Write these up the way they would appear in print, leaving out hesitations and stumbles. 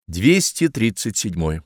237.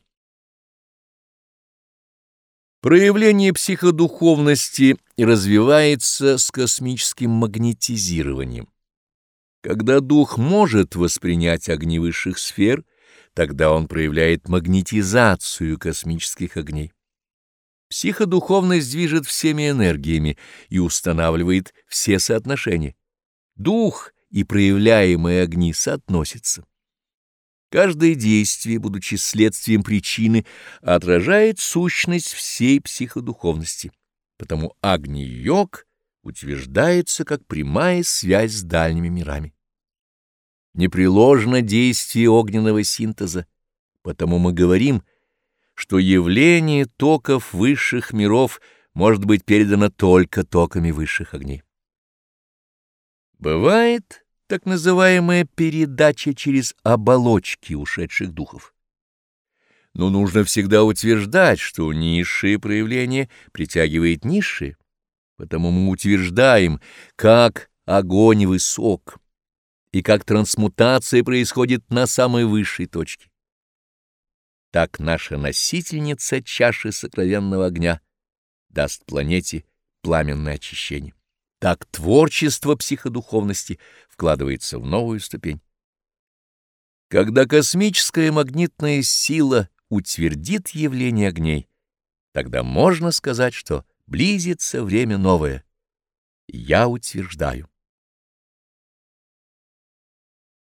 Проявление психодуховности развивается с космическим магнетизированием. Когда дух может воспринять огни высших сфер, тогда он проявляет магнетизацию космических огней. Психодуховность движет всеми энергиями и устанавливает все соотношения. Дух и проявляемые огни соотносятся. Каждое действие, будучи следствием причины, отражает сущность всей психодуховности. Потому Агни-йог утверждается как прямая связь с дальними мирами. Непреложно действие огненного синтеза, потому мы говорим, что явление токов высших миров может быть передано только токами высших огней. Бывает так называемая передача через оболочки ушедших духов. Но нужно всегда утверждать, что низшее проявление притягивает низшее, потому мы утверждаем, как огонь высок и как трансмутация происходит на самой высшей точке. Так наша носительница чаши сокровенного огня даст планете пламенное очищение. Так творчество психодуховности вкладывается в новую ступень. Когда космическая магнитная сила утвердит явление огней, тогда можно сказать, что близится время новое. Я утверждаю.